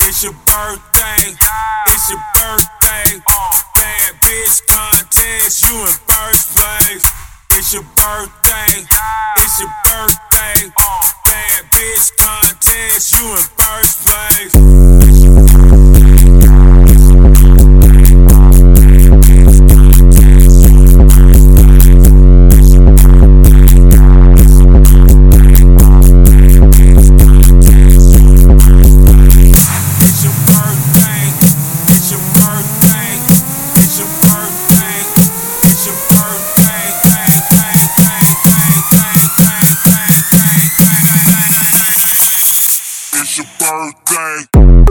It's your birthday. It's your birthday. Bad bitch contest, you in first place. It's your birthday. It's your birthday. Bad bitch contest, you in first place. It's your birthday.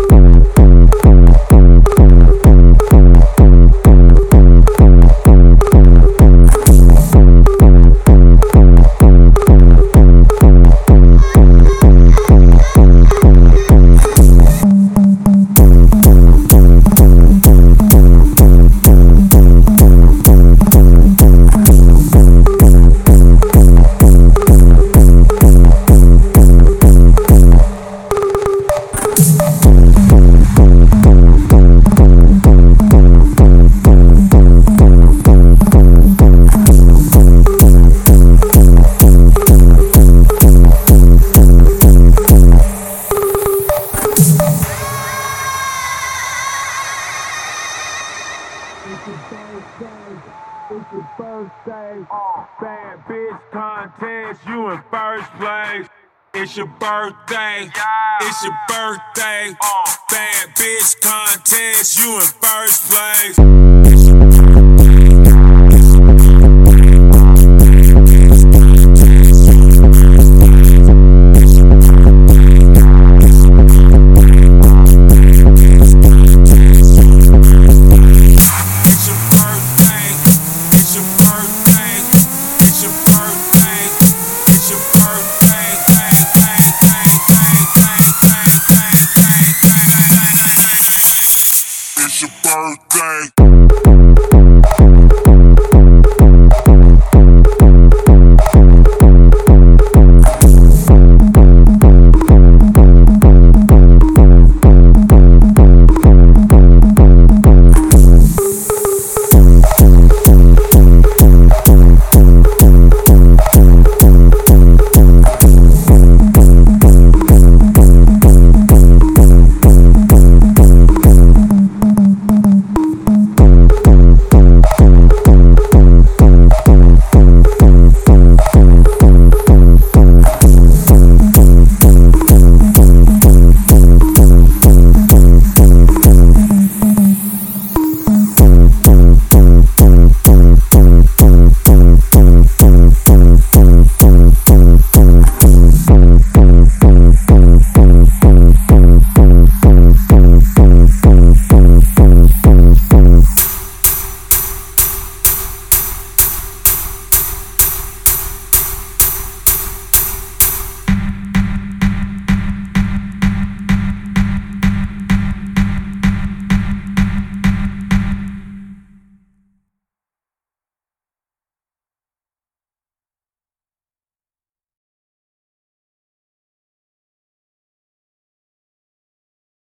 It's your birthday. Bad bitch contest, you in first place. It's your birthday. It's your birthday. Bad bitch contest, you in first place. It's your birthday.